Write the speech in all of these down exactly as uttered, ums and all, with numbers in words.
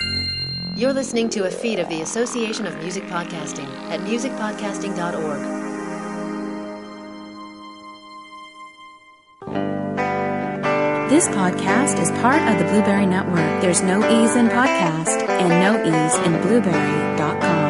You're listening to a feed of the Association of Music Podcasting at music podcasting dot org. This podcast is part of the Blueberry Network. There's no ease in podcast and no ease in blueberry dot com.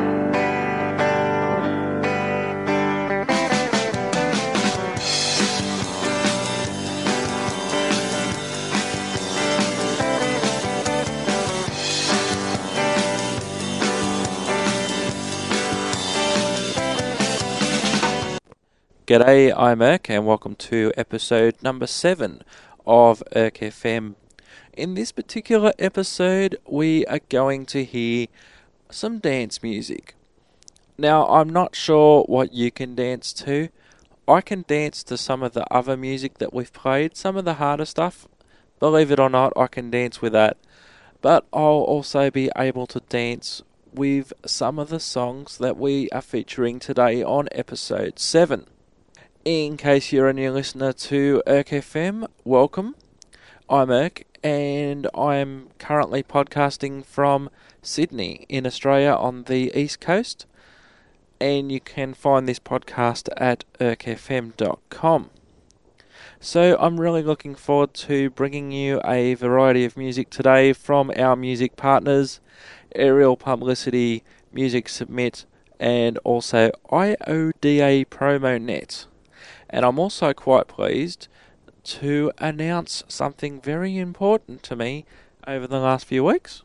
G'day, I'm Irk and welcome to episode number seven of Irk F M. In this particular episode, we are going to hear some dance music. Now, I'm not sure what you can dance to. I can dance to some of the other music that we've played, some of the harder stuff. Believe it or not, I can dance with that. But I'll also be able to dance with some of the songs that we are featuring today on episode seven. In case you're a new listener to Irk F M, welcome. I'm Irk and I'm currently podcasting from Sydney in Australia on the East Coast. And you can find this podcast at irk f m dot com. So I'm really looking forward to bringing you a variety of music today from our music partners, Aerial Publicity, Music Submit, and also I O D A PromoNet. And I'm also quite pleased to announce something very important to me over the last few weeks.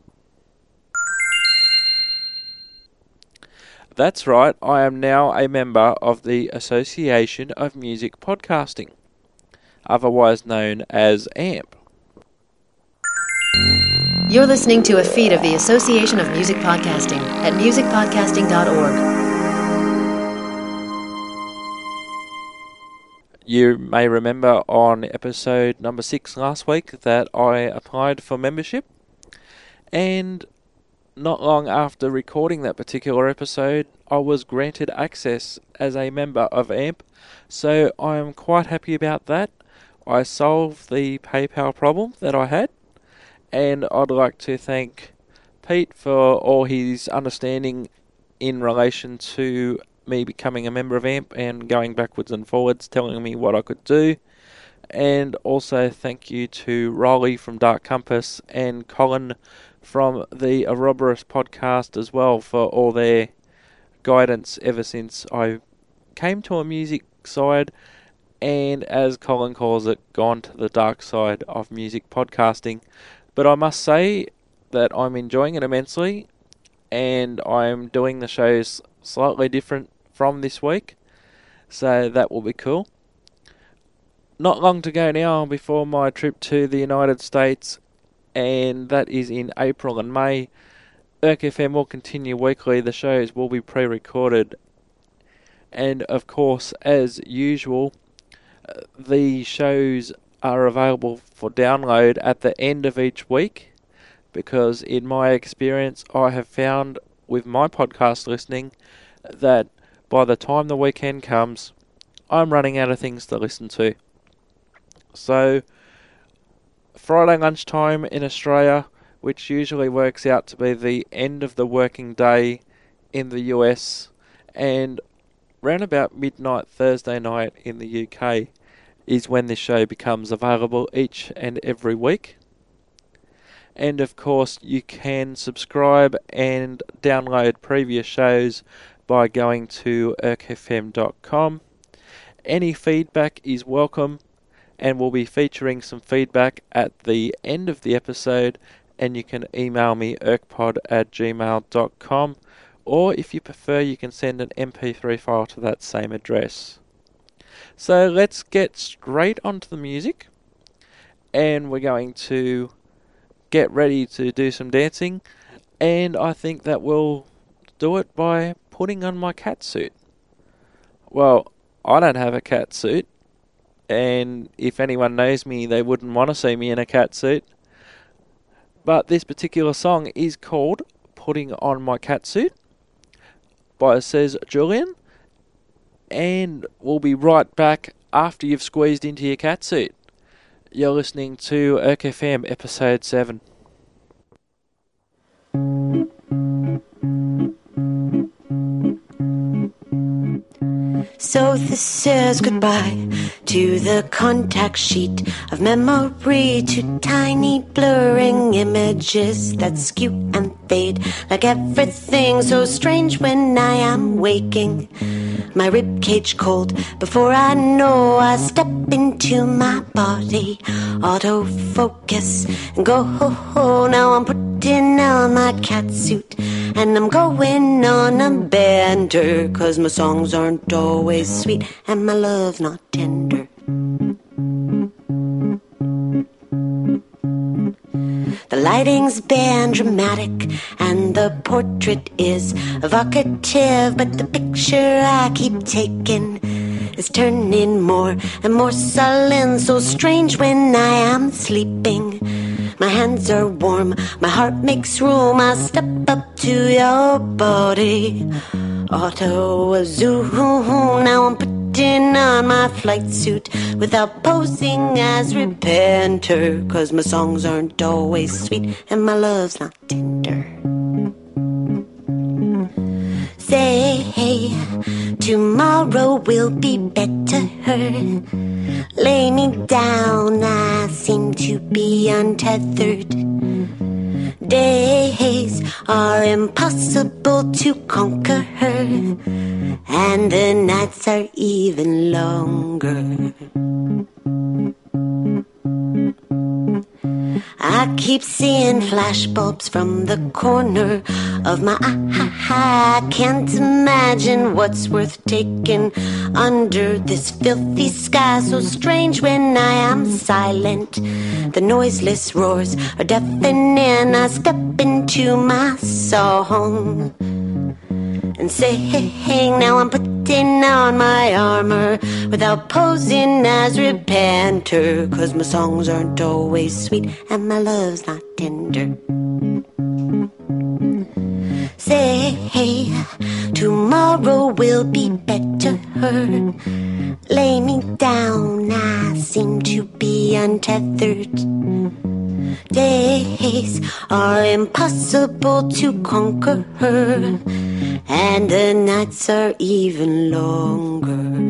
That's right, I am now a member of the Association of Music Podcasting, otherwise known as A M P. You're listening to a feed of the Association of Music Podcasting at music podcasting dot org. You may remember on episode number six last week that I applied for membership, and not long after recording that particular episode, I was granted access as a member of A M P, so I am quite happy about that. I solved the PayPal problem that I had, and I'd like to thank Pete for all his understanding in relation to me becoming a member of A M P and going backwards and forwards, telling me what I could do. And also thank you to Riley from Dark Compass and Colin from the Ouroboros podcast as well for all their guidance ever since I came to a music side and, as Colin calls it, gone to the dark side of music podcasting. But I must say that I'm enjoying it immensely, and I'm doing the shows slightly different from this week, so that will be cool. Not long to go now before my trip to the United States, and that is in April and May. Irk F M will continue weekly. The shows will be pre-recorded, and of course, as usual, the shows are available for download at the end of each week, because in my experience I have found with my podcast listening that by the time the weekend comes, I'm running out of things to listen to. So, Friday lunchtime in Australia, which usually works out to be the end of the working day in the U S, and round about midnight Thursday night in the U K, is when this show becomes available each and every week. And of course, you can subscribe and download previous shows by going to irk f m dot com. Any feedback is welcome, and we'll be featuring some feedback at the end of the episode, and you can email me irkpod at gmail dot com, or if you prefer, you can send an M P three file to that same address. So let's get straight onto the music, and we're going to get ready to do some dancing, and I think that we'll do it by putting on my cat suit. Well, I don't have a cat suit, and if anyone knows me, they wouldn't want to see me in a cat suit. But this particular song is called Putting On My Cat Suit by Says Julian, and we'll be right back after you've squeezed into your cat suit. You're listening to Irk F M episode seven. So this is goodbye to the contact sheet of memory, to tiny blurring images that skew and fade like everything so strange when I am waking. My ribcage cold before I know I step into my body. Autofocus and go. Now I'm putting on my catsuit and I'm going on a bender, 'cause my songs aren't always sweet and my love's not tender. The lighting's been dramatic and the portrait is evocative, but the picture I keep taking is turning more and more sullen, so strange when I am sleeping. My hands are warm, my heart makes room, I step up to your body. Auto zoom, now I'm putting on my flight suit without posing as repenter, 'cause my songs aren't always sweet and my love's not tender. Say, hey, tomorrow will be better. Lay me down, I seem to be untethered. Days are impossible to conquer, and the nights are even longer. I keep seeing flashbulbs from the corner of my eye. I can't imagine what's worth taking under this filthy sky, so strange when I am silent. The noiseless roars are deafening. I step into my song and say, hey, hey, now I'm putting on my armor without posing as repenter, 'cause my songs aren't always sweet and my love's not tender. Say, hey, tomorrow will be better. Lay me down, I seem to be untethered. Days are impossible to conquer, and the nights are even longer.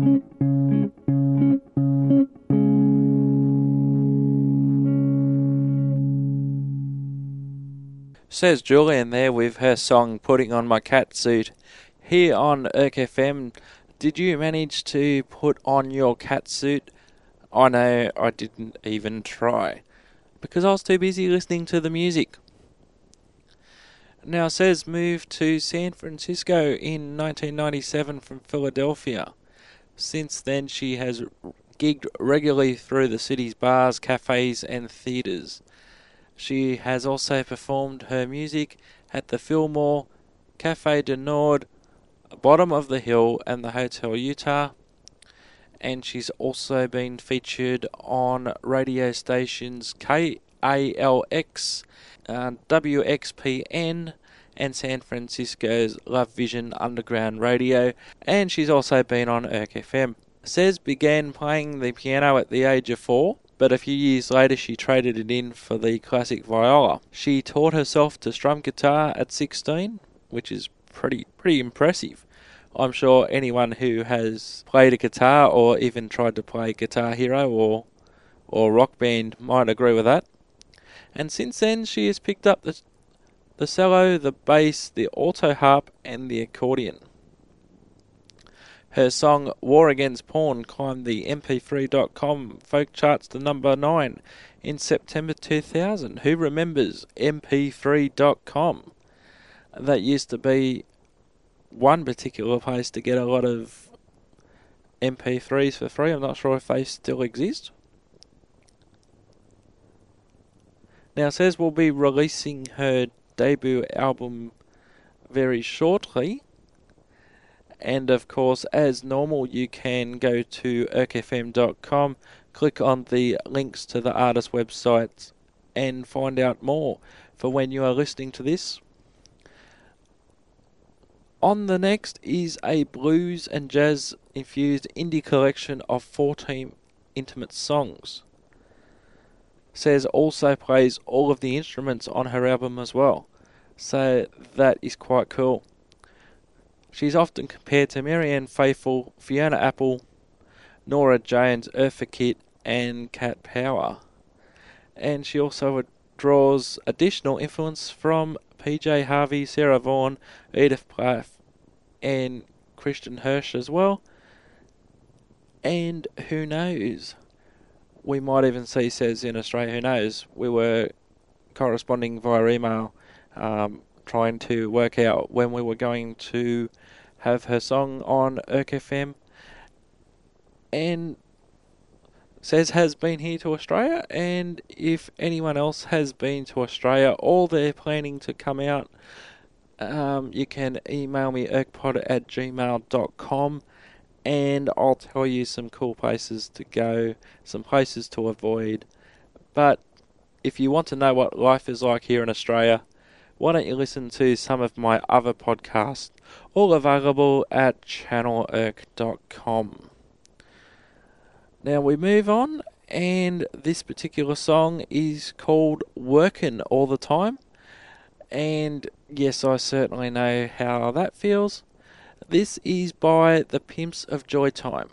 Says Julian there with her song Putting on My Catsuit here on E R C F M. Did you manage to put on your catsuit? I know I didn't even try because I was too busy listening to the music. Now Says moved to San Francisco in nineteen ninety-seven from Philadelphia. Since then she has gigged regularly through the city's bars, cafes and theatres. She has also performed her music at the Fillmore, Cafe du Nord, Bottom of the Hill and the Hotel Utah. And she's also been featured on radio stations K A L X, uh, W X P N and San Francisco's Love Vision Underground Radio. And she's also been on E R C F M. Says began playing the piano at the age of four, but a few years later she traded it in for the classic viola. She taught herself to strum guitar at sixteen, which is pretty pretty impressive. I'm sure anyone who has played a guitar or even tried to play Guitar Hero or or Rock Band might agree with that. And since then she has picked up the, the cello, the bass, the alto harp and the accordion. Her song War Against Porn climbed the M P three dot com folk charts to number nine in September two thousand. Who remembers M P three dot com? That used to be one particular place to get a lot of M P threes for free. I'm not sure if they still exist. Now, Says will be releasing her debut album very shortly. And of course, as normal, you can go to E R C F M dot com, click on the links to the artist websites and find out more for when you are listening to this. On the next is a blues and jazz infused indie collection of fourteen intimate songs. Says also plays all of the instruments on her album as well, so that is quite cool. She's often compared to Marianne Faithfull, Fiona Apple, Nora Jones, Eartha Kitt, and Cat Power. And she also draws additional influence from P J Harvey, Sarah Vaughan, Edith Piaf, and Christian Hirsch as well. And who knows? We might even see Says in Australia. Who knows? We were corresponding via email, um, trying to work out when we were going to have her song on E R C F M. And Says has been here to Australia, and if anyone else has been to Australia or they're planning to come out, um, you can email me erkpod at gmail dot com, and I'll tell you some cool places to go, some places to avoid. But if you want to know what life is like here in Australia, why don't you listen to some of my other podcasts, all available at channel erk dot com. Now we move on, and this particular song is called Workin' All the Time. And yes, I certainly know how that feels. This is by the Pimps of Joy Time.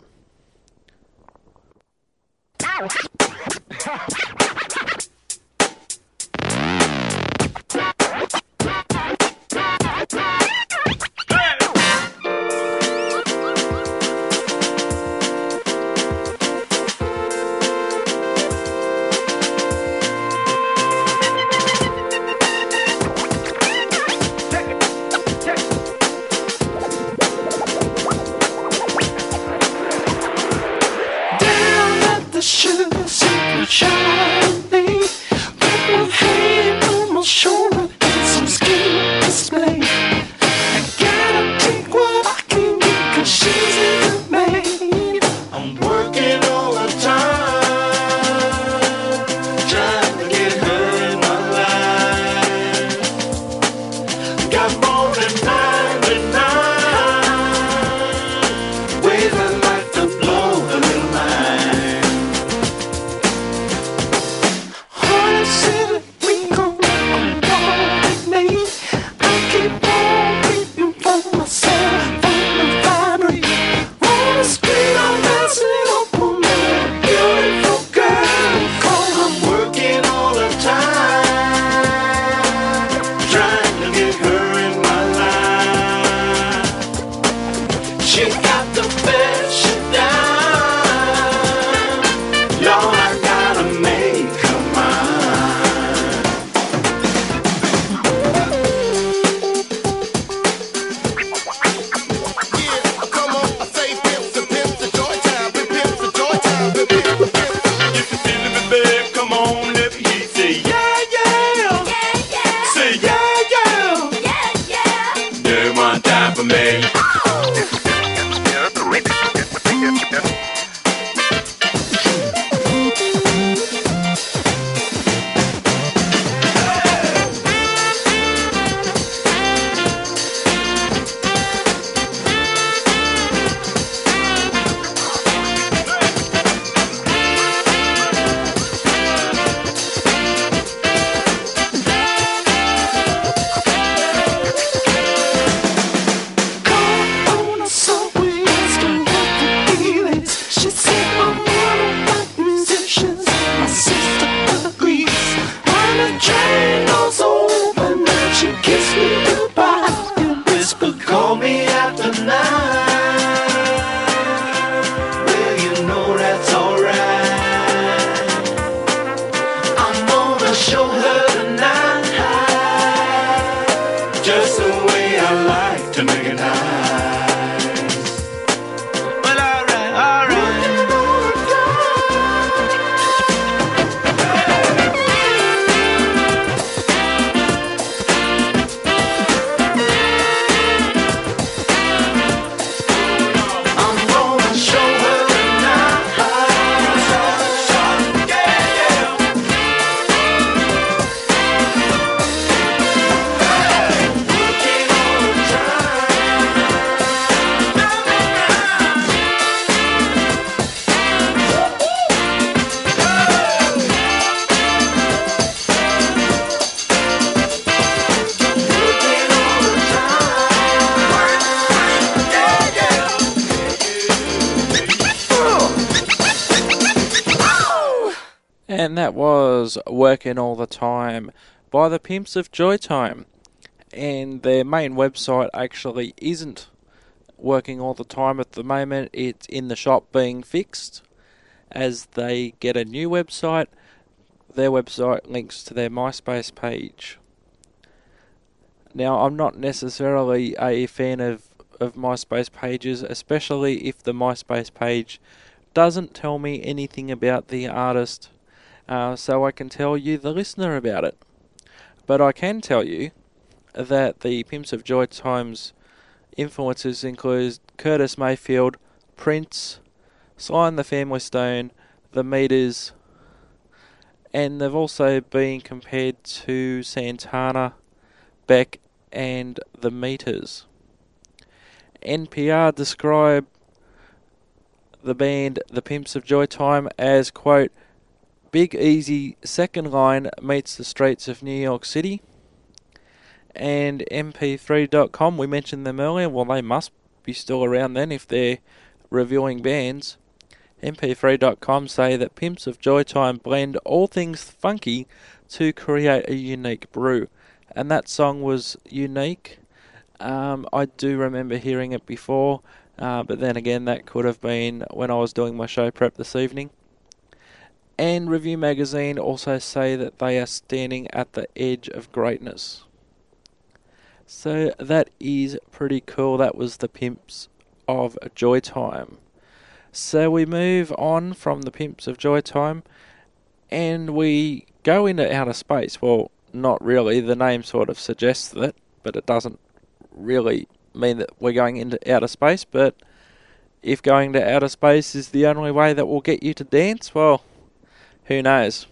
and that was Working All the Time by the Pimps of Joytime. And their main website actually isn't working all the time at the moment. It's in the shop being fixed. As they get a new website, their website links to their MySpace page. Now, I'm not necessarily a fan of, of MySpace pages, especially if the MySpace page doesn't tell me anything about the artist, uh, so I can tell you, the listener, about it. But I can tell you that the Pimps of Joytime's influences include Curtis Mayfield, Prince, Sly and the Family Stone, The Meters, and they've also been compared to Santana, Beck, and The Meters. N P R described the band The Pimps of Joytime as, quote, Big Easy second line meets the streets of New York City. And M P three dot com, we mentioned them earlier, well, they must be still around then if they're reviewing bands. M P three dot com say that Pimps of Joytime blend all things funky to create a unique brew. And that song was unique. Um, I do remember hearing it before, uh, but then again, that could have been when I was doing my show prep this evening. And Review Magazine also say that they are standing at the edge of greatness. So that is pretty cool. That was the Pimps of Joytime. So we move on from the Pimps of Joytime and we go into outer space. Well, not really. The name sort of suggests that, but it doesn't really mean that we're going into outer space. But if going to outer space is the only way that will get you to dance, well, who knows?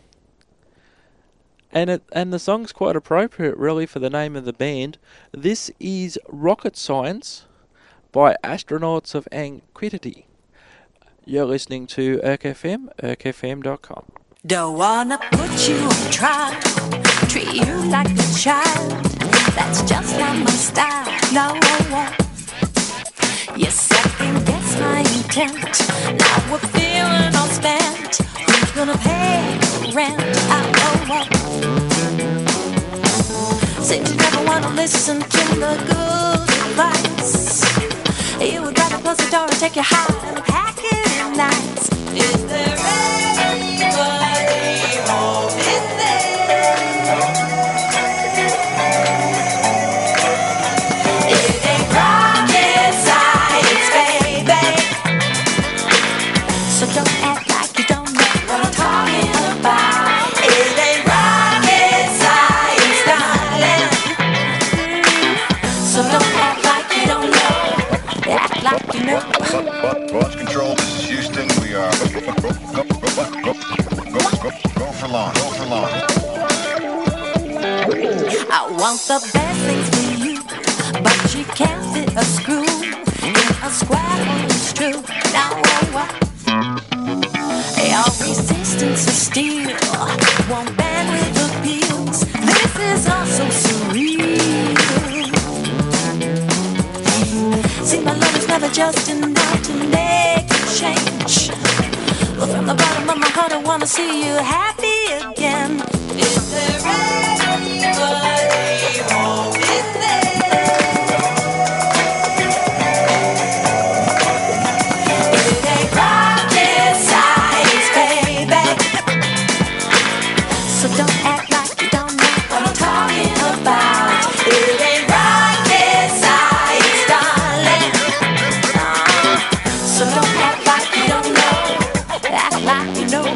And it and the song's quite appropriate, really, for the name of the band. This is Rocket Science by Astronauts of Antiquity. You're listening to Urk F M, urk f m dot com. Don't wanna put you on trial, treat you like a child. That's just not my style. No, you second guess my intent. Now we're feeling all spent. Who's gonna pay the rent? I know what. Seems you never wanna listen to the good advice. You would rather close the door and take your hat and pack it nice. Is there anybody home? Is there? It ain't rocket science, baby. So don't act like you don't know what I'm talking about. It ain't rocket science, darling. So don't act like you don't know. Act like you know. Launch control, this is Houston. We are go, go, go, go, go, go, go for launch. Go for launch. I want the best things for you, but you can't fit a screw in a square hole. It's true. Now what? Your resistance is steel, won't bend with appeals. This is all so surreal. See, my love is never just enough to make a change. But from the bottom of my heart, I wanna see you happy again. Is there anybody home? Is there? It ain't rocket science, baby. So don't act like you don't know what I'm talking about. It ain't rocket science, darling. Uh, so don't act like you don't know. Act like you know.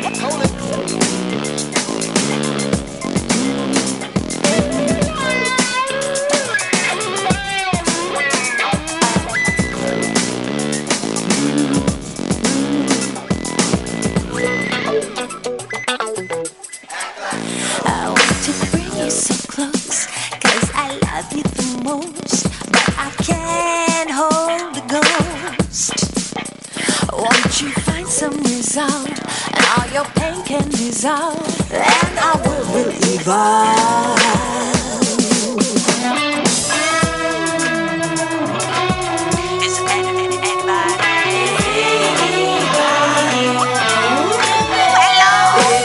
I want to bring you so close, 'cause I love you the most, but I can't hold the ghost. Won't you find some resolve, and all your pain can dissolve, and our world will evolve. Is there any- any- anybody? Hello?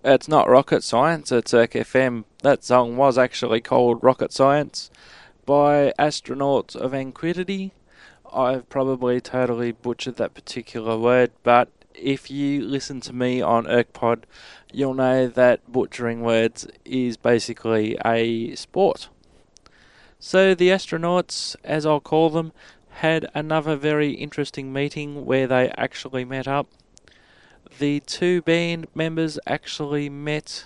It's not Rocket Science, it's Erk F M. That song was actually called Rocket Science by Astronauts of Antiquity. I've probably totally butchered that particular word, but if you listen to me on ErkPod, you'll know that butchering words is basically a sport. So the astronauts, as I'll call them, had another very interesting meeting where they actually met up. The two band members actually met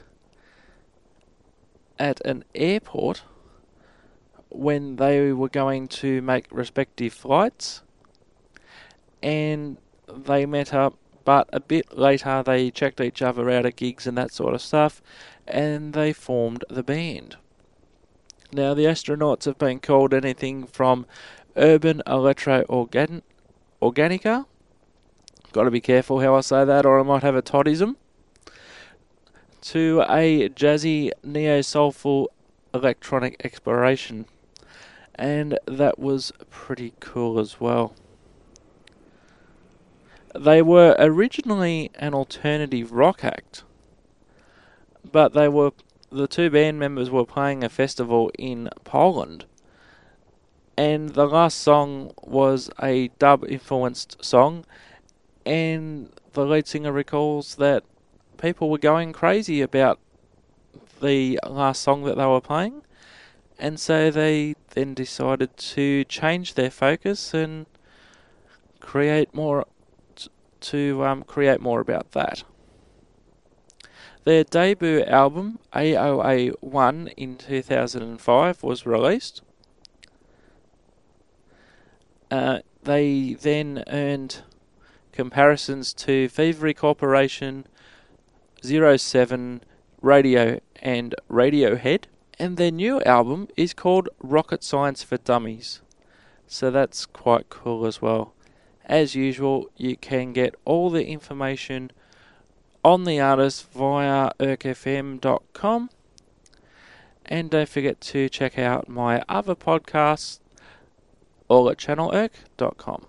at an airport when they were going to make respective flights, and they met up, but a bit later they checked each other out at gigs and that sort of stuff, and they formed the band. Now, the astronauts have been called anything from urban electro organ- organica. Got to be careful how I say that, or I might have a todism. To a jazzy, neo-soulful electronic exploration. And that was pretty cool as well. They were originally an alternative rock act, but they were the two band members were playing a festival in Poland, and the last song was a dub-influenced song, and the lead singer recalls that people were going crazy about the last song that they were playing, and so they then decided to change their focus and create more t- to um, create more about that. Their debut album, A O A one, in two thousand five was released. Uh, they then earned comparisons to Thievery Corporation, Zero Seven, Radio and Radiohead, and their new album is called Rocket Science for Dummies. So that's quite cool as well. As usual, you can get all the information on the artist via erk f m dot com, and don't forget to check out my other podcasts all at channel erk dot com.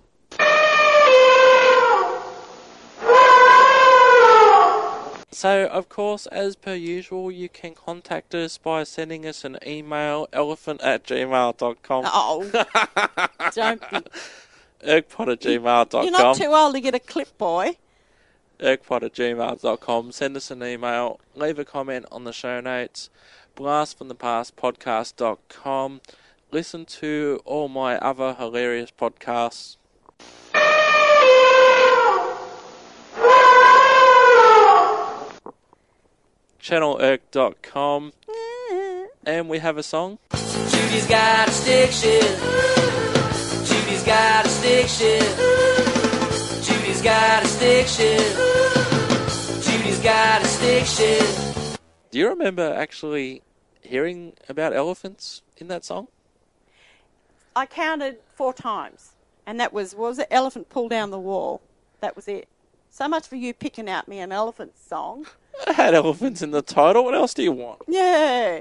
So, of course, as per usual, you can contact us by sending us an email, elephant at gmail dot com. Oh, don't be... erkpod at gmail dot com. You're not too old to get a clip, boy. erkpod at gmail dot com. Send us an email, leave a comment on the show notes, blast from the past podcast dot com. Listen to all my other hilarious podcasts. channel erk dot com. And we have a song. Judy's got a stick shift. Judy's got a stick shift. Judy's got a stick shift. Judy's got a stick shift. Do you remember actually hearing about elephants in that song? I counted four times, and that was, what was it, Elephant Pull Down the Wall. That was it. So much for you picking out me an elephant song. I had elephants in the title. What else do you want? Yeah.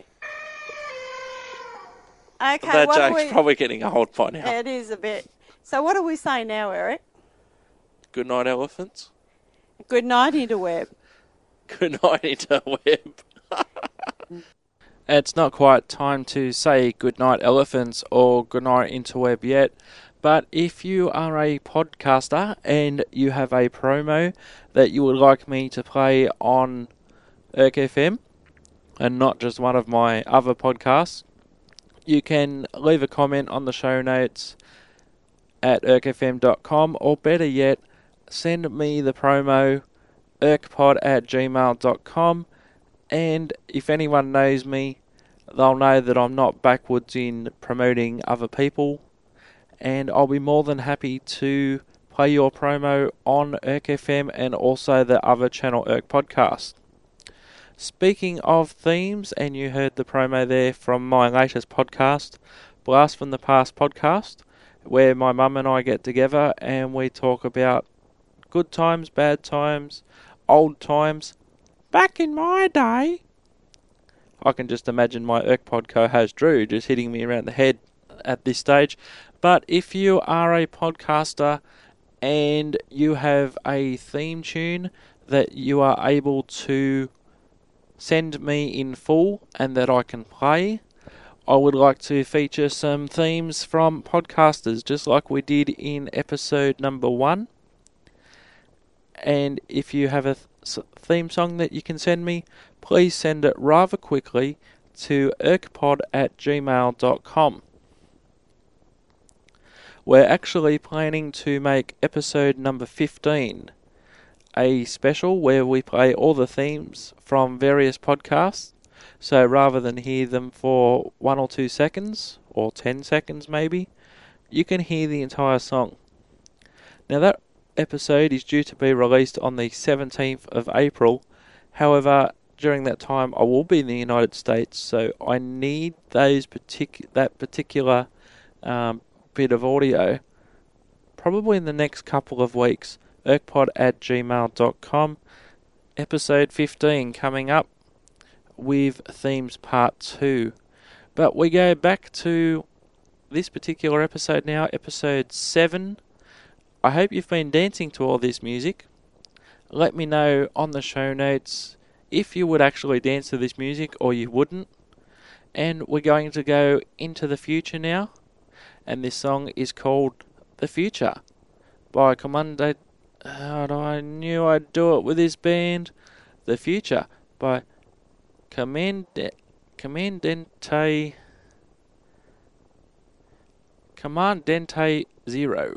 Okay, that what joke's we... probably getting old by now. It is a bit. So what do we say now, Eric? Good night, elephants. Good night, interweb. Good night, interweb. It's not quite time to say good night, elephants, or good night, interweb yet. But if you are a podcaster and you have a promo that you would like me to play on Erk F M, and not just one of my other podcasts, you can leave a comment on the show notes at erk f m dot com, or better yet, send me the promo, erkpod at gmail dot com, and if anyone knows me, they'll know that I'm not backwards in promoting other people, and I'll be more than happy to play your promo on Erk F M and also the other Channel Erk podcast. Speaking of themes, and you heard the promo there from my latest podcast, Blast from the Past podcast, where my mum and I get together and we talk about good times, bad times, old times, back in my day. I can just imagine my ErkPod co-host Drew just hitting me around the head at this stage. But if you are a podcaster and you have a theme tune that you are able to send me in full and that I can play. I would like to feature some themes from podcasters, just like we did in episode number one. And if you have a th- theme song that you can send me, please send it rather quickly to erkpod at gmail dot com. We're actually planning to make episode number fifteen a special where we play all the themes from various podcasts. So rather than hear them for one or two seconds, or ten seconds maybe, you can hear the entire song. Now that episode is due to be released on the seventeenth of April. However, during that time I will be in the United States, so I need those partic- that particular um, bit of audio probably in the next couple of weeks. erkpod at gmail dot com. Episode fifteen coming up with themes part two. But we go back to this particular episode now, episode seven. I hope you've been dancing to all this music. Let me know on the show notes if you would actually dance to this music or you wouldn't. And we're going to go into the future now. And this song is called The Future by Commando. Oh, I knew I'd do it with this band. The Future by Command- Commandante Commandante Zero.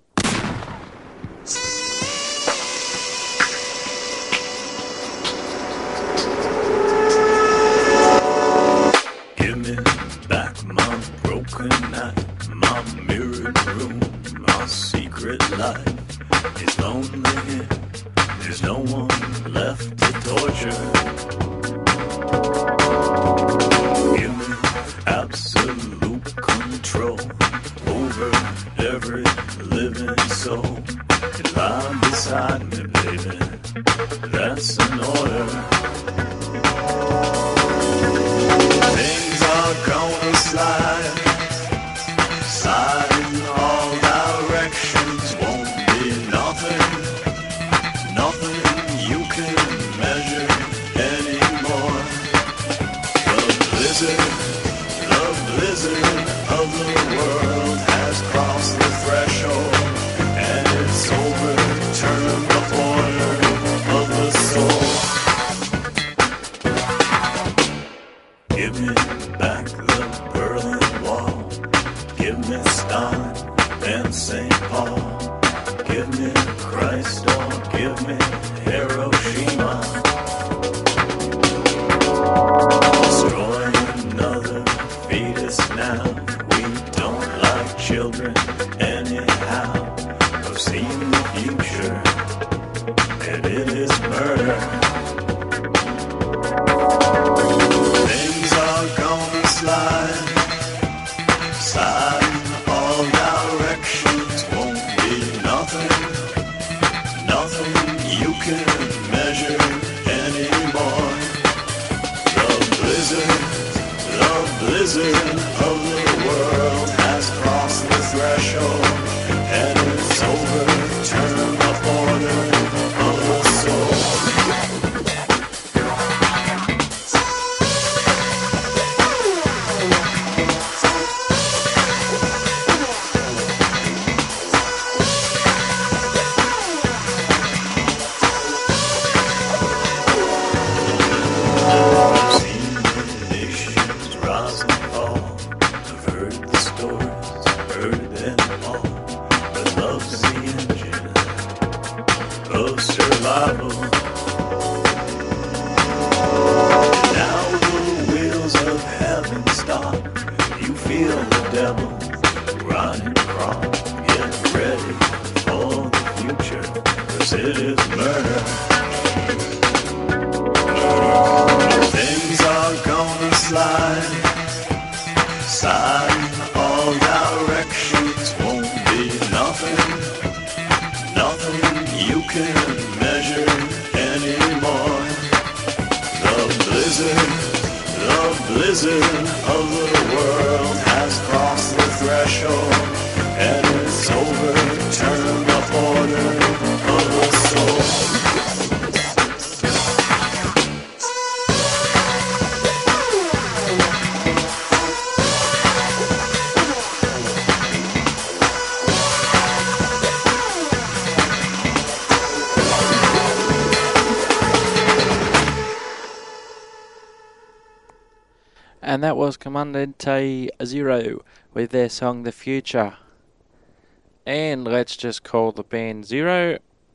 Give me back my broken night, my mirrored room, my secret life. It's lonely here, there's no one left to torture. Give me absolute control over every living soul. You lie beside me, baby, that's an order. Things are gonna slide, slide in all directions. Won't be nothing, nothing you can measure anymore. The blizzard, the blizzard of the world has crossed the threshold, and it's overturned the border of the soul. Give me back the Berlin Wall. Give me Stalin and Saint Paul. Give me Christ or give me Hiroshima. Destroy another fetus now. We don't like children anyhow. I've seen the future, and it is murder. Things are gonna slide, slide in all directions. Won't be nothing, nothing you can measure anymore. The blizzard, the blizzard of the world has crossed the threshold, and it's overturned the border of the soul. I've seen the nations rise and fall. I've heard the stories, heard them all. But love's the engine of survival. Now the wheels of heaven stop. You feel the devil riding across. Get ready for the future, 'cause it is murder. Things are gonna slide, slide in all directions. Won't be nothing, nothing you can measure anymore. The blizzard, the blizzard of the world has crossed the threshold, and it's overturned the border of the soul. And that was Comandante Zero with their song The Future. And let's just call the band Zero.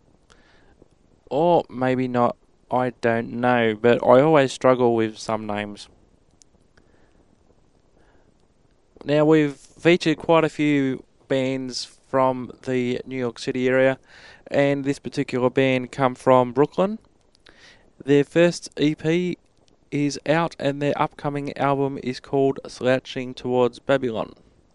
Or maybe not, I don't know. But I always struggle with some names. Now, we've featured quite a few bands from the New York City area. And this particular band come from Brooklyn. Their first E P is out and their upcoming album is called Slouching Towards Babylon.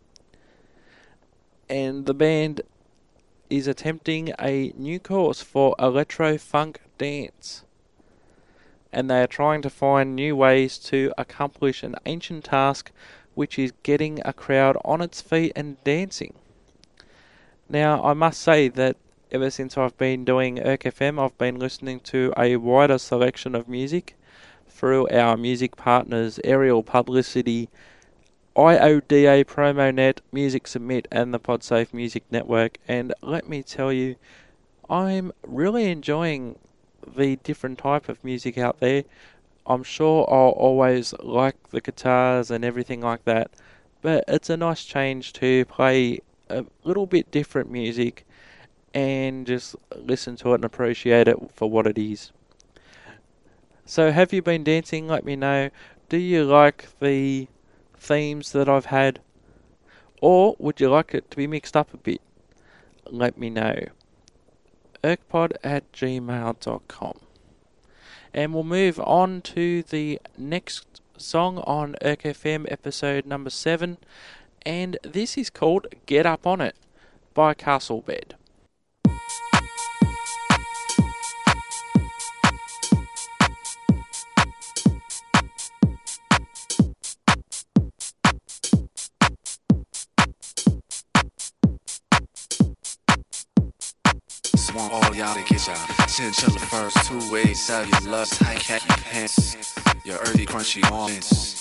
And the band is attempting a new course for electro-funk dance. And they are trying to find new ways to accomplish an ancient task, which is getting a crowd on its feet and dancing. Now, I must say that ever since I've been doing E R C F M, I've been listening to a wider selection of music through our music partners Aerial Publicity, I O D A PromoNet, Music Submit and the PodSafe Music Network, and let me tell you, I'm really enjoying the different type of music out there. I'm sure I'll always like the guitars and everything like that, but it's a nice change to play a little bit different music and just listen to it and appreciate it for what it is. So have you been dancing? Let me know. Do you like the themes that I've had? Or would you like it to be mixed up a bit? Let me know. ercpod at gmail dot com. And we'll move on to the next song on E R C F M episode number seven. And this is called Get Up On It by Castlebed. Want all y'all to get y'all chinchilla first, two ways, cellular, tight cat pants, your earthy crunchy almonds.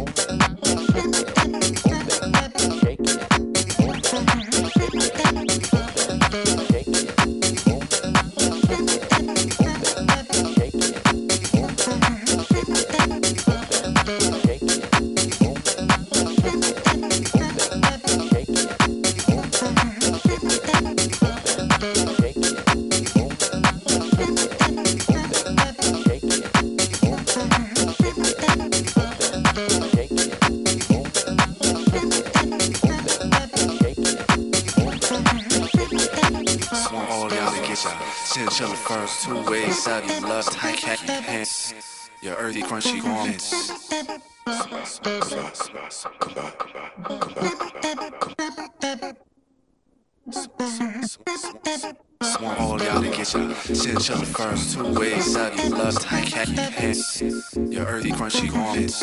Shake it, want all y'all to get y'all chinchilla furs, two ways, savvy love, tight khaki pants, your earthy crunchy garments. Want all y'all to get y'all chinchilla furs, two ways, savvy love, tight khaki pants, your earthy crunchy garments.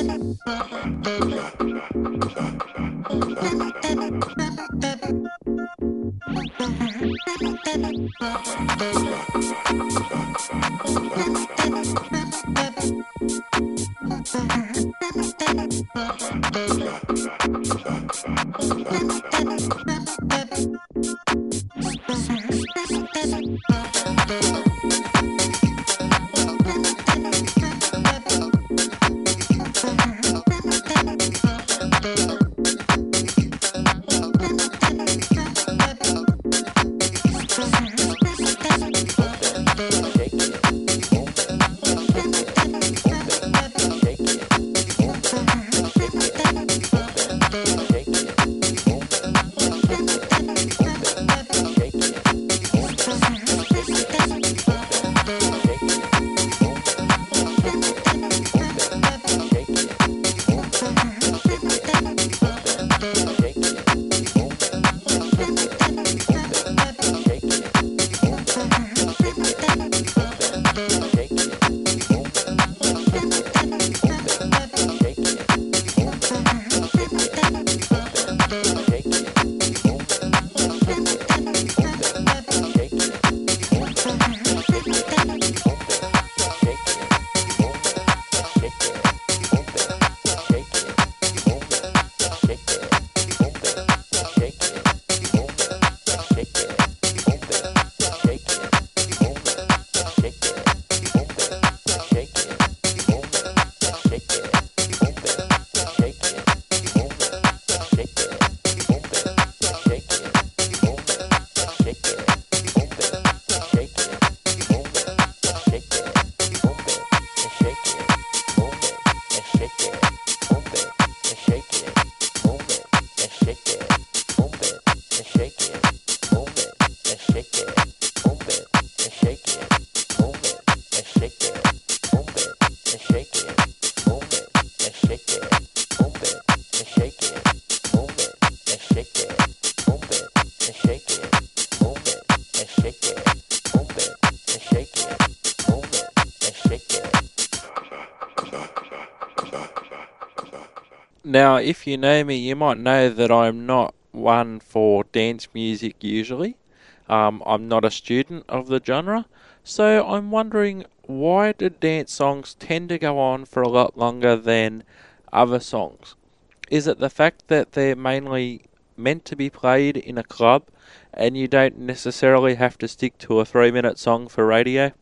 Now, if you know me, you might know that I'm not one for dance music usually. Um, I'm not a student of the genre, so I'm wondering, why do dance songs tend to go on for a lot longer than other songs? Is it the fact that they're mainly meant to be played in a club and you don't necessarily have to stick to a three minute song for radio?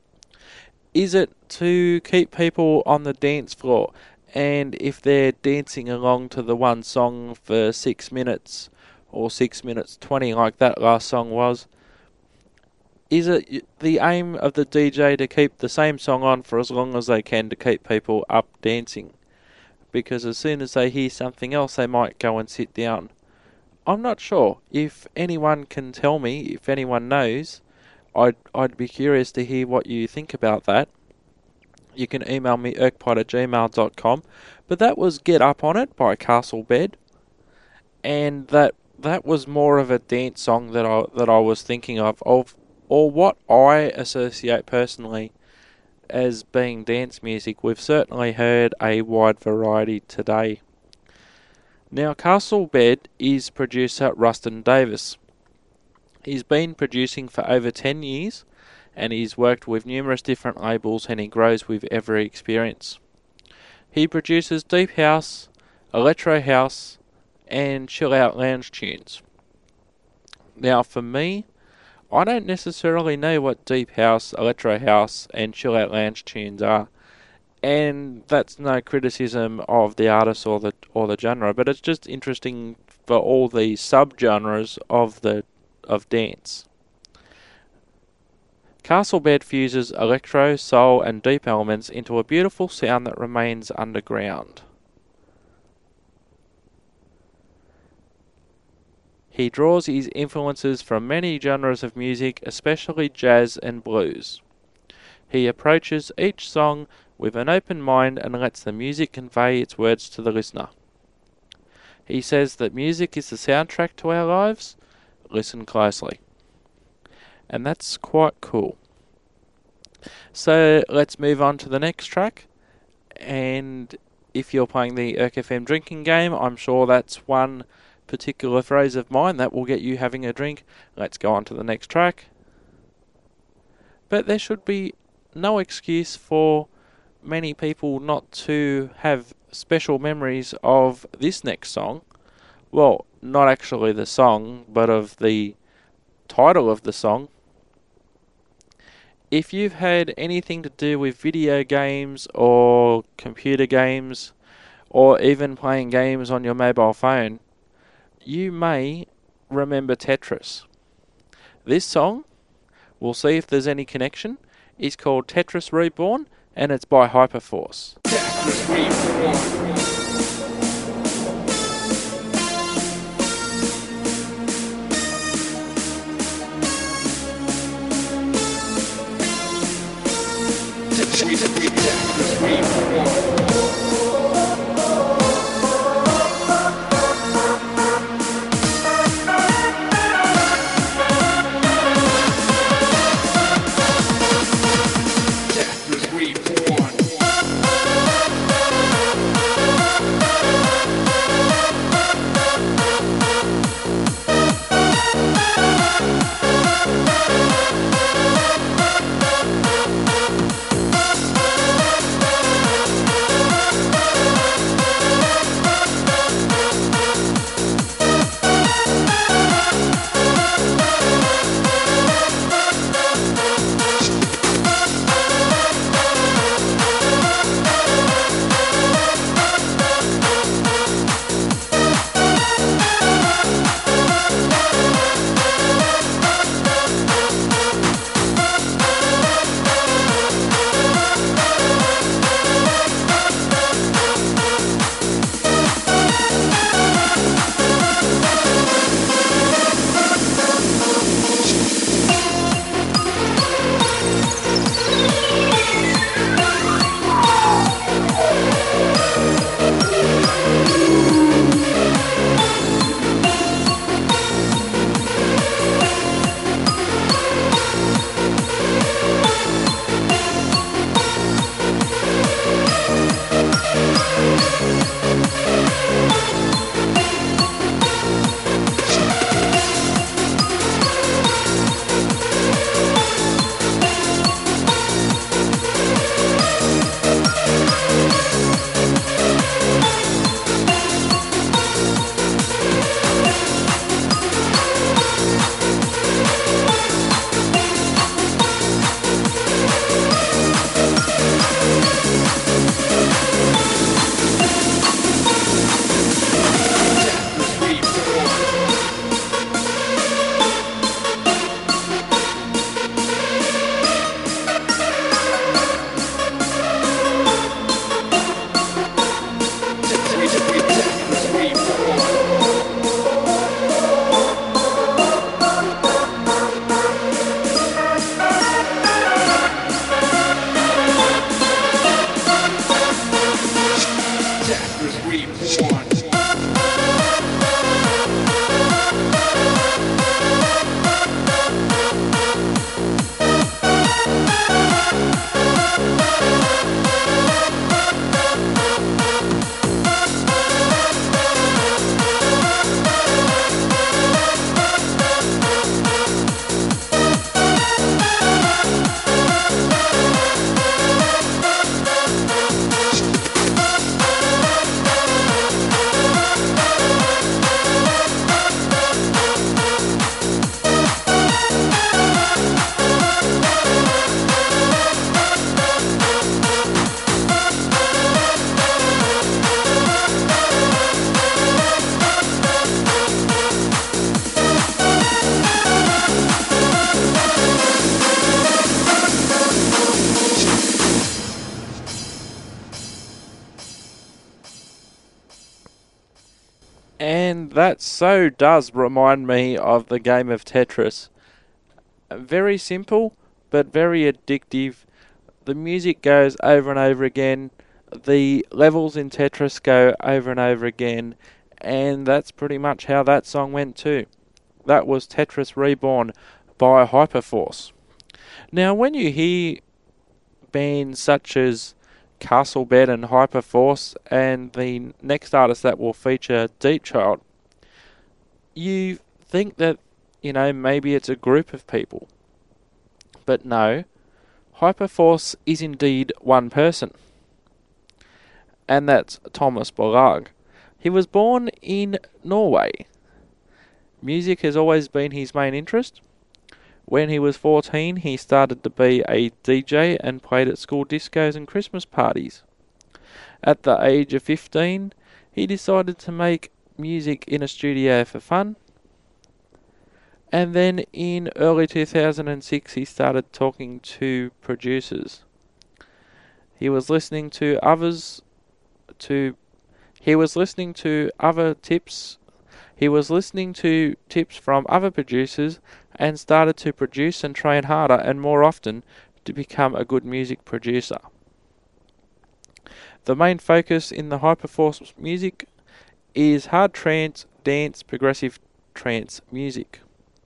Is it to keep people on the dance floor, and if they're dancing along to the one song for six minutes or six minutes twenty like that last song was, is it the aim of the D J to keep the same song on for as long as they can to keep people up dancing? Because as soon as they hear something else, they might go and sit down. I'm not sure. If anyone can tell me, if anyone knows, I'd I'd be curious to hear what you think about that. You can email me urkpod at gmail dot com. But that was Get Up On It by Castle Bed. And that that was more of a dance song that I that I was thinking of, of or what I associate personally as being dance music. We've certainly heard a wide variety today. Now, Castle Bed is producer Rustin Davis. He's been producing for over ten years, and he's worked with numerous different labels, and he grows with every experience. He produces deep house, electro house, and chill out lounge tunes. Now, for me, I don't necessarily know what deep house, electro house, and chill out lounge tunes are, and that's no criticism of the artist or the or the genre, but it's just interesting for all the subgenres of the of dance. Castle Bed fuses electro, soul, and deep elements into a beautiful sound that remains underground. He draws his influences from many genres of music, especially jazz and blues. He approaches each song with an open mind and lets the music convey its words to the listener. He says that music is the soundtrack to our lives. Listen closely. And that's quite cool. So let's move on to the next track. And if you're playing the E R C F M drinking game, I'm sure that's one particular phrase of mine that will get you having a drink. Let's go on to the next track. But there should be no excuse for many people not to have special memories of this next song. Well, not actually the song, but of the title of the song. If you've had anything to do with video games or computer games, or even playing games on your mobile phone, you may remember Tetris. This song, we'll see if there's any connection, is called Tetris Reborn, and it's by Hyperforce. Tetris Reborn. And that so does remind me of the game of Tetris. Very simple, but very addictive. The music goes over and over again. The levels in Tetris go over and over again. And that's pretty much how that song went too. That was Tetris Reborn by Hyperforce. Now, when you hear bands such as Castle Bed and Hyperforce and the next artist that will feature, Deep Child, you think that, you know, maybe it's a group of people. But no, Hyperforce is indeed one person. And that's Thomas Borlaug. He was born in Norway. Music has always been his main interest. When he was fourteen, he started to be a D J and played at school discos and Christmas parties. At the age of fifteen, he decided to make music in a studio for fun. And then in early two thousand six, he started talking to producers. He was listening to others to he was listening to other tips He was listening to tips from other producers and started to produce and train harder and more often to become a good music producer. The main focus in the Hyperforce music is hard trance, dance, progressive trance music.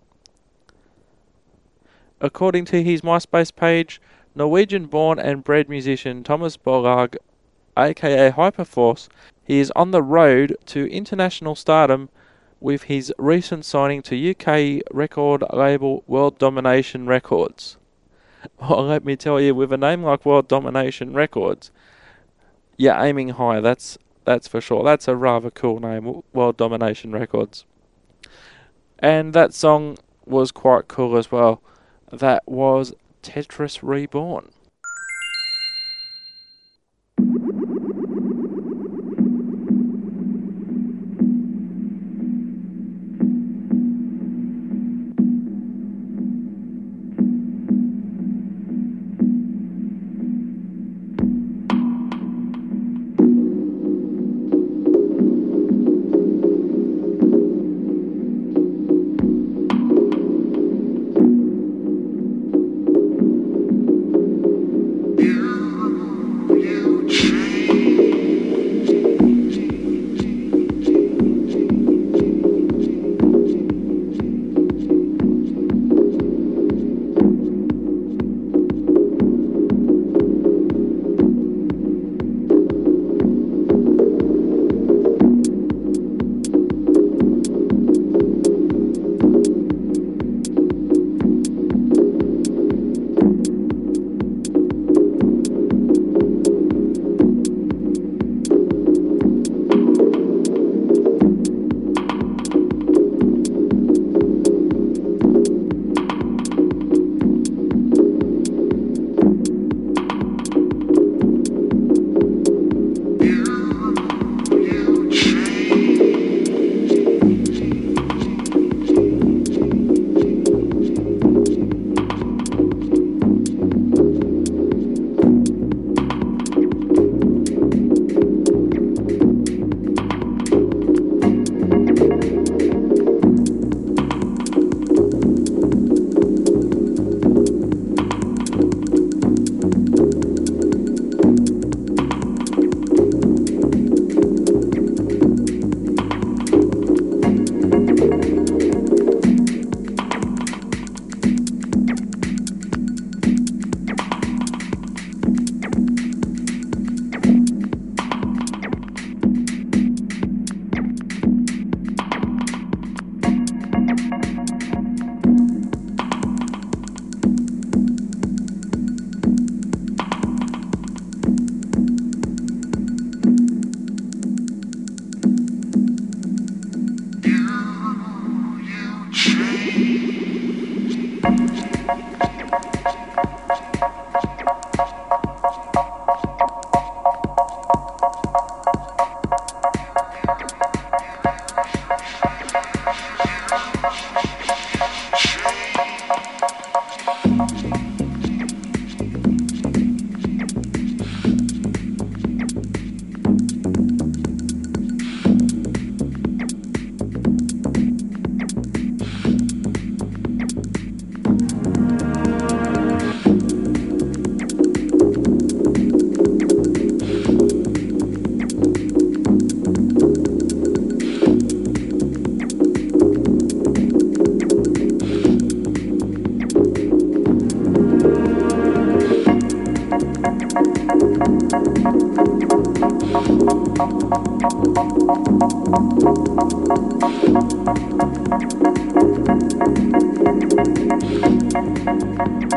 According to his MySpace page, Norwegian-born and bred musician Thomas Borlaug, aka Hyperforce, he is on the road to international stardom with his recent signing to U K record label World Domination Records. Well, let me tell you, with a name like World Domination Records, you're aiming high, that's that's for sure. That's a rather cool name, World Domination Records. And that song was quite cool as well. That was Tetris Reborn.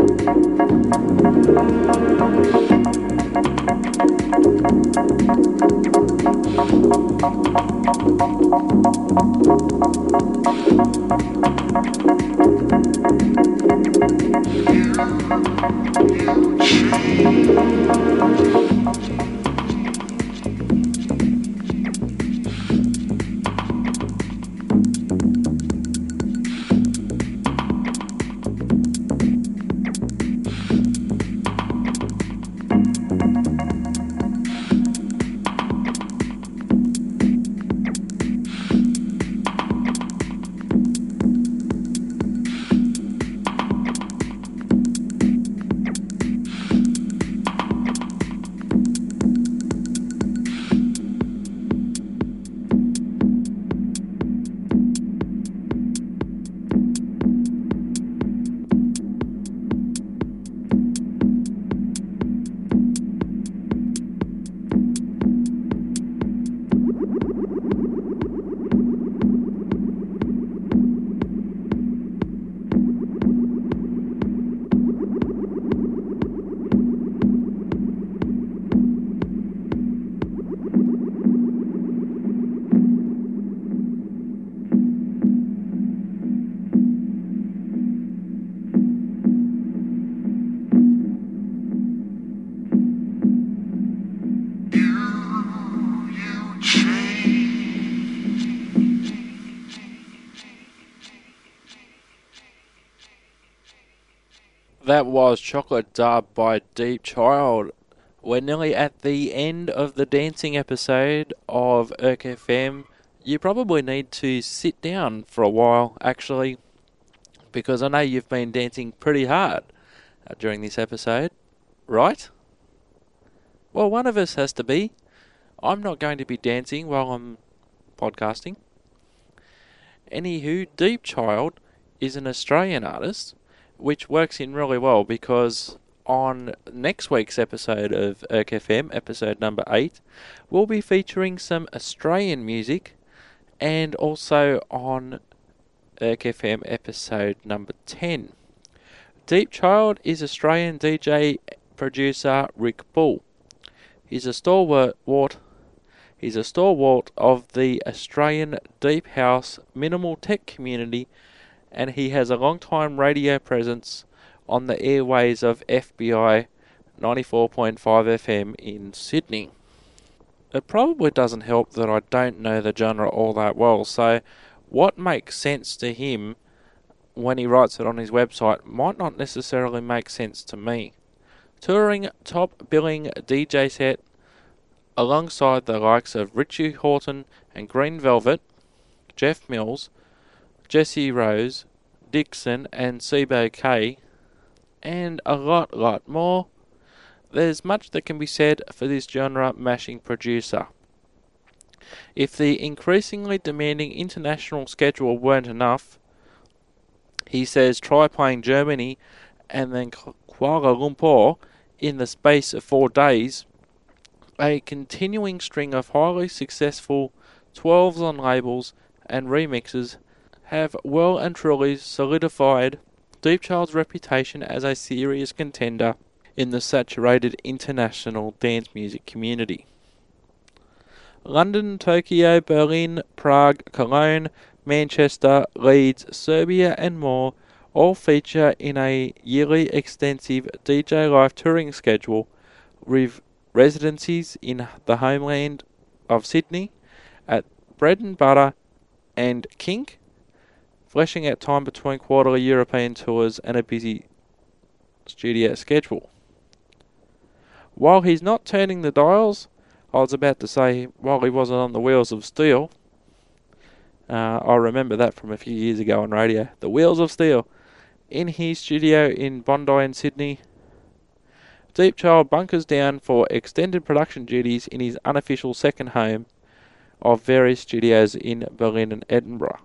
That was Chocolate Dub by Deep Child. We're nearly at the end of the dancing episode of E R C F M. You probably need to sit down for a while, actually, because I know you've been dancing pretty hard uh, during this episode, right? Well, one of us has to be. I'm not going to be dancing while I'm podcasting. Anywho, Deep Child is an Australian artist, which works in really well because on next week's episode of E R C F M, episode number eight, we'll be featuring some Australian music, and also on E R C F M episode number ten. Deep Child is Australian D J producer Rick Bull. He's a stalwart. He's a stalwart of the Australian deep house minimal tech community, and he has a long-time radio presence on the airways of F B I ninety-four point five F M in Sydney. It probably doesn't help that I don't know the genre all that well, so what makes sense to him when he writes it on his website might not necessarily make sense to me. Touring top billing D J set alongside the likes of Richie Hawtin and Green Velvet, Jeff Mills, Jesse Rose, Dixon and Sibo K, and a lot, lot more. There's much that can be said for this genre-mashing producer. If the increasingly demanding international schedule weren't enough, he says try playing Germany and then Kuala Lumpur in the space of four days, a continuing string of highly successful twelves on labels and remixes have well and truly solidified Deep Child's reputation as a serious contender in the saturated international dance music community. London, Tokyo, Berlin, Prague, Cologne, Manchester, Leeds, Serbia and more all feature in a yearly extensive D J live touring schedule with residencies in the homeland of Sydney at Bread and Butter and Kink, fleshing out time between quarterly European tours and a busy studio schedule. While he's not turning the dials, I was about to say while he wasn't on the wheels of steel, uh, I remember that from a few years ago on radio, the wheels of steel, in his studio in Bondi in Sydney, Deep Child bunkers down for extended production duties in his unofficial second home of various studios in Berlin and Edinburgh.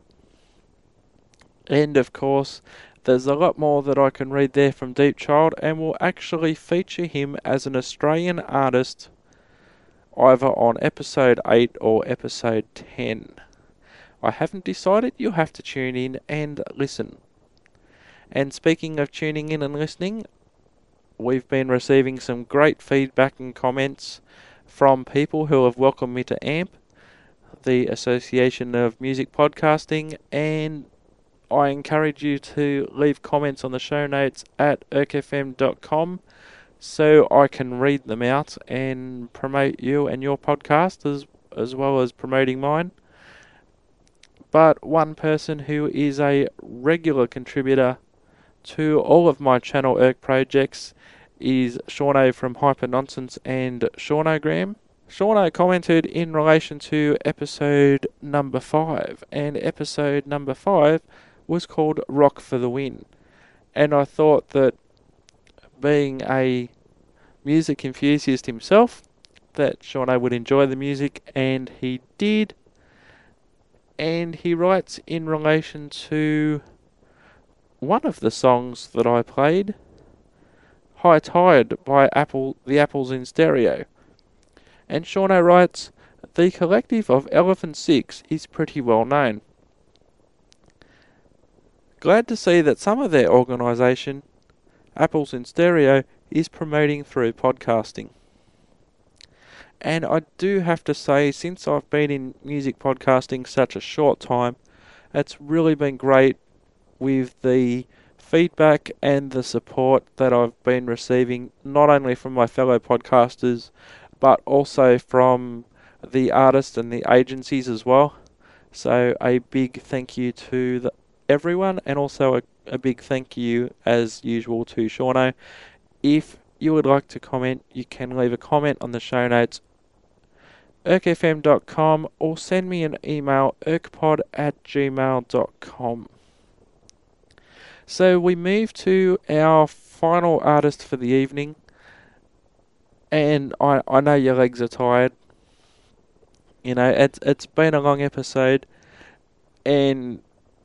And of course, there's a lot more that I can read there from Deep Child, and will actually feature him as an Australian artist either on episode eight or episode ten. I haven't decided, you'll have to tune in and listen. And speaking of tuning in and listening, we've been receiving some great feedback and comments from people who have welcomed me to A M P, the Association of Music Podcasting, and I encourage you to leave comments on the show notes at irk f m dot com so I can read them out and promote you and your podcast as, as well as promoting mine. But one person who is a regular contributor to all of my Channel Irk projects is Shauno from Hyper Nonsense and Shaunogram. Shauno commented in relation to episode number five, and episode number five was called Rock for the Win. And I thought that, being a music enthusiast himself, that Shauno would enjoy the music, and he did. And he writes in relation to one of the songs that I played, High Tide by Apple, the Apples in Stereo. And Shauno writes, the collective of Elephant Six is pretty well known. Glad to see that some of their organisation, Apples in Stereo, is promoting through podcasting. And I do have to say, since I've been in music podcasting such a short time, it's really been great with the feedback and the support that I've been receiving, not only from my fellow podcasters, but also from the artists and the agencies as well. So a big thank you to the, everyone, and also a, a big thank you, as usual, to Shauno. If you would like to comment, you can leave a comment on the show notes, irk f m dot com, or send me an email, irkpod at gmail dot com. So we move to our final artist for the evening, and I, I know your legs are tired. You know, it's it's been a long episode, and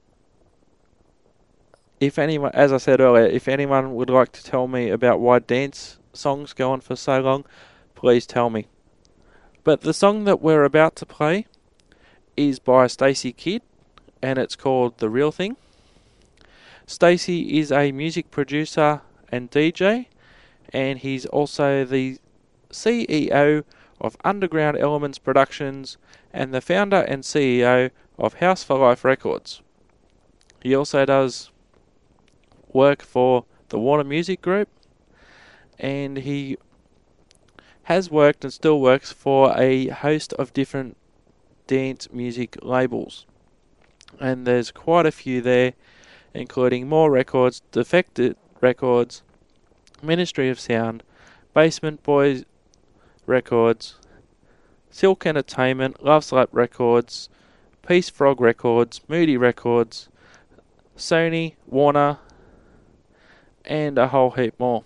if anyone, as I said earlier, if anyone would like to tell me about why dance songs go on for so long, please tell me. But the song that we're about to play is by Stacey Kidd, and it's called The Real Thing. Stacey is a music producer and D J, and he's also the C E O of Underground Elements Productions and the founder and C E O of House for Life Records. He also does work for the Warner Music Group, and he has worked and still works for a host of different dance music labels. And there's quite a few there, including More Records, Defected Records, Ministry of Sound, Basement Boys Records, Silk Entertainment, Love Slap Records, Peace Frog Records, Moody Records, Sony, Warner, and a whole heap more.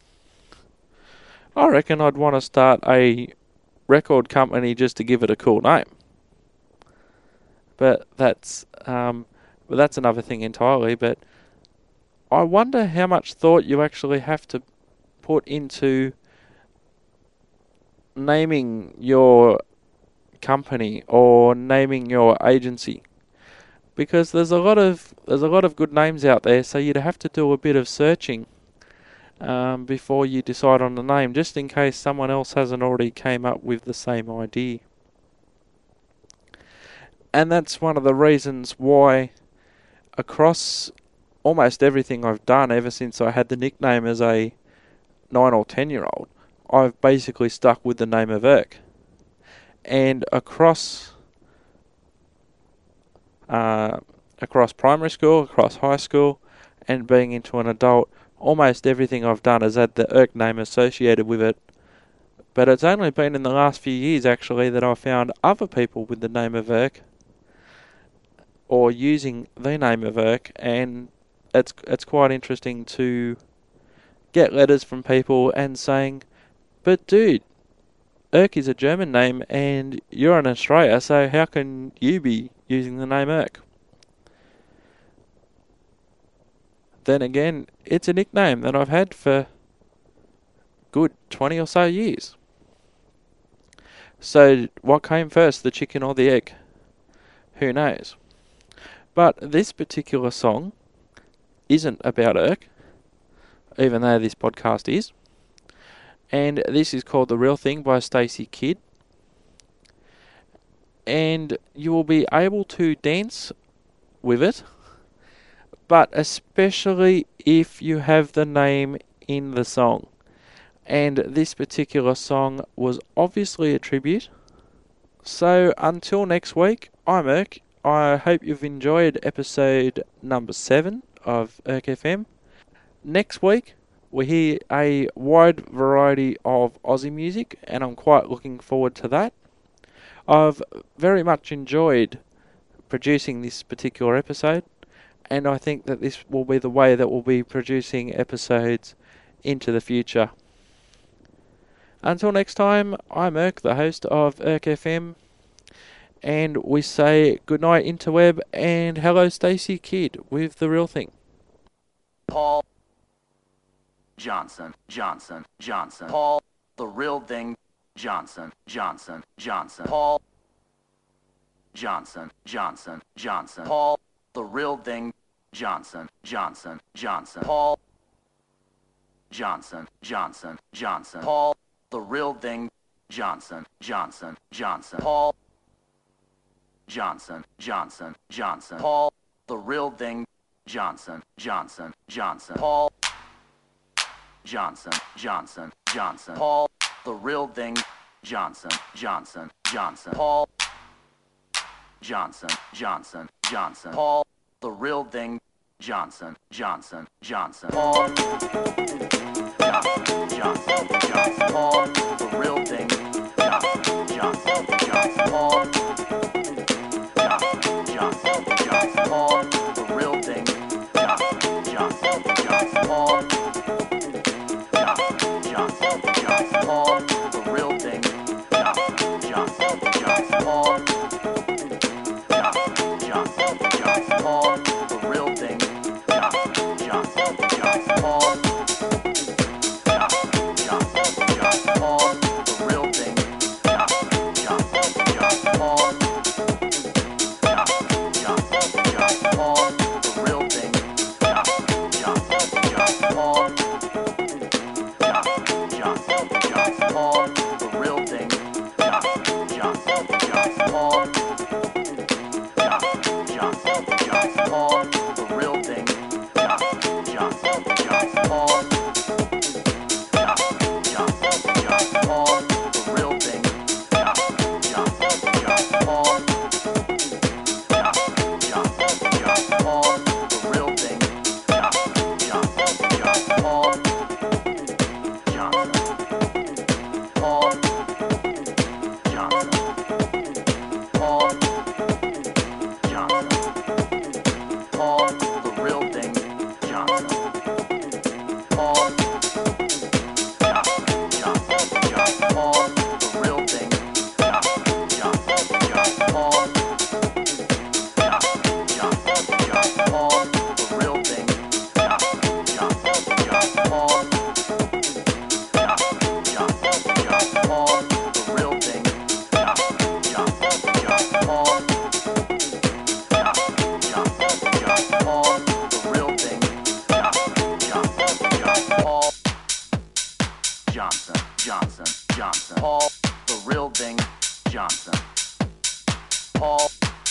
I reckon I'd want to start a record company just to give it a cool name. But that's um, but that's another thing entirely. But I wonder how much thought you actually have to put into naming your company or naming your agency, because there's a lot of there's a lot of good names out there. So you'd have to do a bit of searching um, before you decide on the name, just in case someone else hasn't already came up with the same idea. And that's one of the reasons why, across almost everything I've done ever since I had the nickname as a nine or ten year old, I've basically stuck with the name of Irk. And across uh, across primary school, across high school, and being into an adult, almost everything I've done has had the Irk name associated with it. But it's only been in the last few years, actually, that I've found other people with the name of Irk, or using the name of Irk, and it's it's quite interesting to get letters from people and saying, but dude, Irk is a German name and you're in Australia, so how can you be using the name Irk? Then again, it's a nickname that I've had for good twenty or so years. So what came first, the chicken or the egg? Who knows? But this particular song isn't about Irk, even though this podcast is. And this is called The Real Thing by Stacey Kidd. And you will be able to dance with it, but especially if you have the name in the song. And this particular song was obviously a tribute. So until next week, I'm Irk. I hope you've enjoyed episode number seven of Irk F M. Next week, we hear a wide variety of Aussie music, and I'm quite looking forward to that. I've very much enjoyed producing this particular episode, and I think that this will be the way that we'll be producing episodes into the future. Until next time, I'm Irk, the host of Irk F M, and we say goodnight interweb and hello Stacey Kidd with The Real Thing. Paul Johnson, Johnson, Johnson. Paul, the real thing. Johnson, Johnson, Johnson. Paul Johnson, Johnson, Johnson. Paul, the real thing. Johnson, Johnson, Johnson. Paul Johnson, Johnson, Johnson. Paul, the real thing. Johnson, Johnson, Johnson. Paul Johnson, Johnson, Johnson. Paul, the real thing. Johnson, Johnson, Johnson. Paul Johnson, Johnson, Johnson. Paul, the real thing. Johnson, Johnson, Johnson. Paul Johnson, Johnson, Johnson. Paul, the real thing. Johnson, Johnson, Johnson. Paul Johnson, Johnson, Johnson. Paul, the real thing. Johnson, Johnson, Johnson. Paul Johnson, Johnson, Johnson. Paul, the real thing. Johnson, Johnson, Johnson. Paul Johnson, Johnson, Johnson. Paul, the real thing. Johnson, Johnson, Johnson. Paul Johnson, Johnson, Johnson. Paul, the real thing. Johnson, Johnson, Johnson. Paul Johnson, Johnson, Johnson. Paul, the real thing. Johnson, Johnson, Johnson. Paul Johnson, Johnson, Johnson. Paul, the real thing. Johnson, Johnson, Johnson. Paul Johnson, Johnson, Johnson. Paul, the real thing. Johnson, Johnson, Johnson. Paul Johnson, Johnson, Johnson. Paul, the real thing. Johnson, Johnson, Johnson. Paul Johnson, Johnson, Johnson. Paul, the real thing. Johnson, Johnson, Johnson. Paul Johnson, Johnson, Johnson. Paul, the real thing. Johnson, Johnson, Johnson. Paul Johnson, Paul Johnson, Paul Johnson. Paul, the real thing. Johnson, Paul Johnson, Johnson, Johnson. Paul, the real thing. Johnson, Johnson, Johnson. Paul Johnson, Johnson, Johnson. Paul, the real thing. Johnson, Johnson, Johnson. Paul Johnson, Johnson, Johnson. Paul, the real thing. Johnson, Johnson, Johnson. Paul Johnson, Johnson, Johnson. Paul, the real thing. Johnson, Johnson, Johnson. Paul Johnson, Johnson, Johnson. Paul, the real thing. Johnson. Paul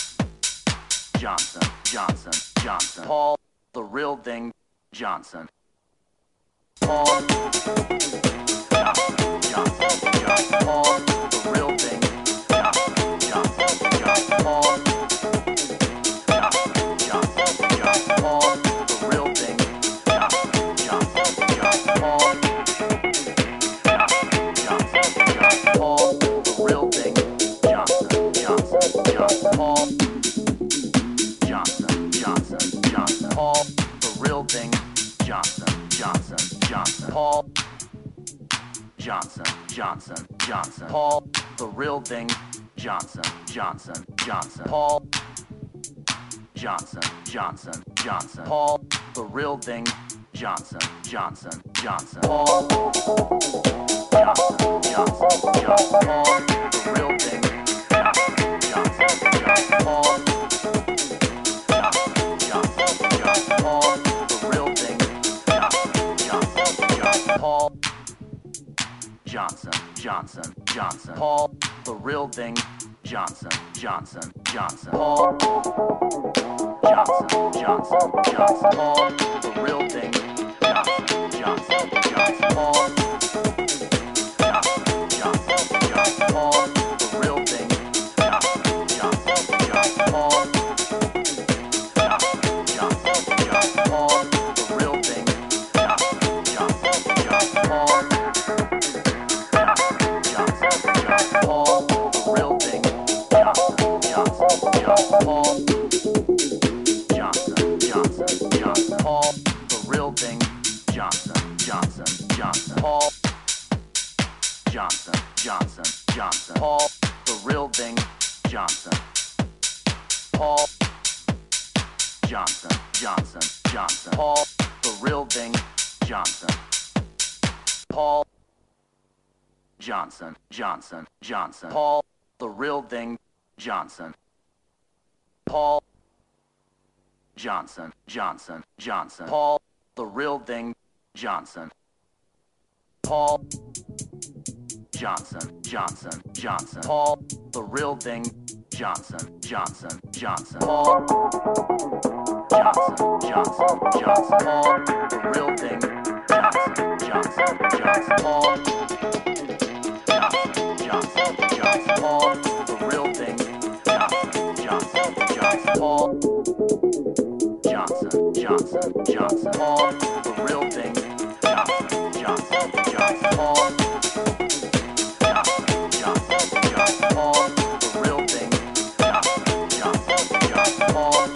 Johnson, Johnson, Johnson. Paul, the real thing. Johnson. Paul Johnson, Johnson, Johnson. Paul, the real thing. Johnson, Johnson, Johnson. Paul Johnson, Johnson, Johnson. Paul, the real thing. Johnson, Johnson, Johnson. Paul Johnson, Johnson, Johnson. Paul, the real thing. Johnson, Johnson, Johnson. Paul Johnson, Johnson, Johnson. Paul, the real thing. Johnson, Johnson, Johnson. Paul Johnson, Johnson, Johnson. Paul, the real thing. Johnson, Johnson, Johnson. Paul Johnson, Johnson, Johnson. Paul, the real thing. Johnson, Johnson, Johnson. Paul Johnson, Johnson, Johnson. Paul, the real thing. Johnson, Johnson, Johnson. Paul Johnson, Johnson, Johnson. Paul, the real Paul Johnson, Johnson, Johnson. Paul, the real thing. Johnson, Johnson, Johnson. Paul Johnson, Johnson, Johnson. Paul, the real thing. Johnson, Johnson, Johnson. Paul Johnson, Johnson, Johnson. Paul, the real thing. Johnson, Johnson, Johnson. Paul Johnson, Johnson, Johnson. Paul, the real thing. Johnson, Johnson, Johnson. Paul Johnson, Johnson, Johnson. Paul, the real thing. Johnson, Johnson, Johnson. Paul Johnson, Johnson, Johnson. Paul, the real thing. Johnson, Johnson, Johnson. Paul Johnson, Johnson, Johnson. Paul, the real thing. Johnson. Paul Johnson, Johnson, Johnson. Paul, the real thing. Johnson. Paul Johnson, Johnson, Johnson. Paul, the real thing. Johnson. Paul Johnson, Johnson, Johnson. Paul, the real thing. Johnson. Paul Johnson, Johnson, Johnson. Paul, the real thing. Johnson, Johnson, Johnson. Paul Johnson, Johnson, Johnson. Paul, the real thing. Johnson, Johnson, Johnson. Paul Johnson, Johnson, Johnson. Paul, the real thing. Johnson, Johnson, Johnson. Paul Johnson, Johnson, Johnson. Paul, the real thing. Johnson, Johnson, Johnson. Paul Johnson, Johnson, Johnson. Paul, the real thing. Johnson, Johnson, Johnson. Paul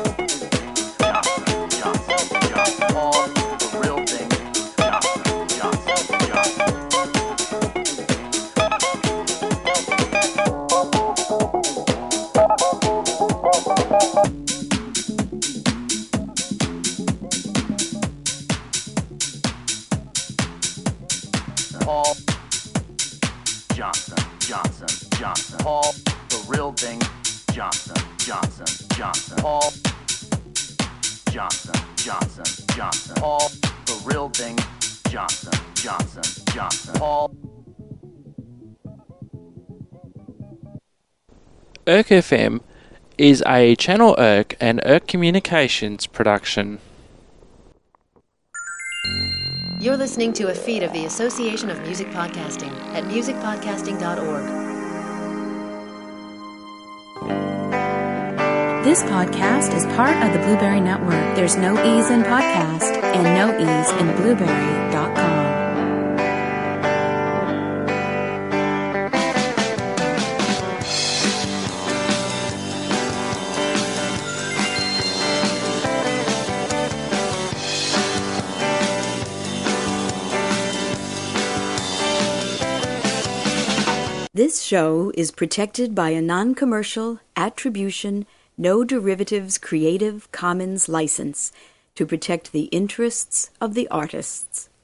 Johnson, Johnson, Johnson. Paul, the real thing. Johnson, Johnson, Johnson. Paul Johnson, Johnson, Johnson. Paul, the real thing. Johnson, Johnson, Johnson. Paul Johnson, Johnson, Johnson. Paul, the real thing. Johnson, Johnson, Johnson. Paul. E R C F M is a Channel E R C and E R C Communications production. You're listening to a feed of the Association of Music Podcasting at music podcasting dot org. This podcast is part of the Blueberry Network. There's no ease in podcast and no ease in blueberry dot com. This show is protected by a non-commercial, attribution, no derivatives Creative Commons license to protect the interests of the artists.